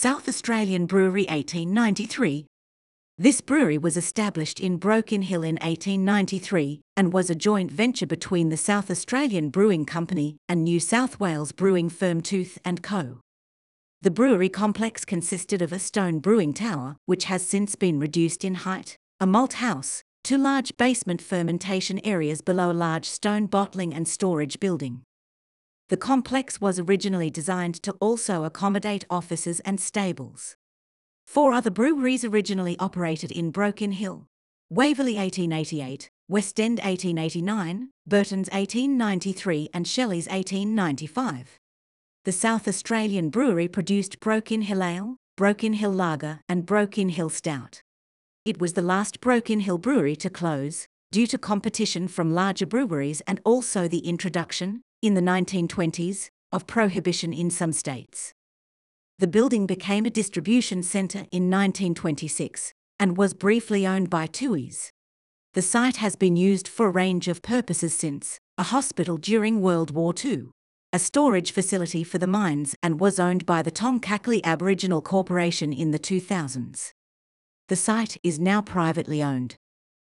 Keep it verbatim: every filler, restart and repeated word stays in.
South Australian Brewery eighteen ninety-three. This brewery was established in Broken Hill in eighteen ninety-three and was a joint venture between the South Australian Brewing Company and New South Wales brewing firm Tooth and Co. The brewery complex consisted of a stone brewing tower, which has since been reduced in height, a malt house, two large basement fermentation areas below a large stone bottling and storage building. The complex was originally designed to also accommodate offices and stables. Four other breweries originally operated in Broken Hill: Waverley eighteen eighty-eight, West End eighteen eighty-nine, Burton's eighteen ninety-three and Shelley's eighteen ninety-five. The South Australian Brewery produced Broken Hill Ale, Broken Hill Lager and Broken Hill Stout. It was the last Broken Hill brewery to close, due to competition from larger breweries and also the introduction, in the nineteen twenties, of prohibition in some states. The building became a distribution centre in nineteen twenty-six and was briefly owned by Tooheys. The site has been used for a range of purposes since: a hospital during World War Two, a storage facility for the mines, and was owned by the Tongkakli Aboriginal Corporation in the two thousands. The site is now privately owned.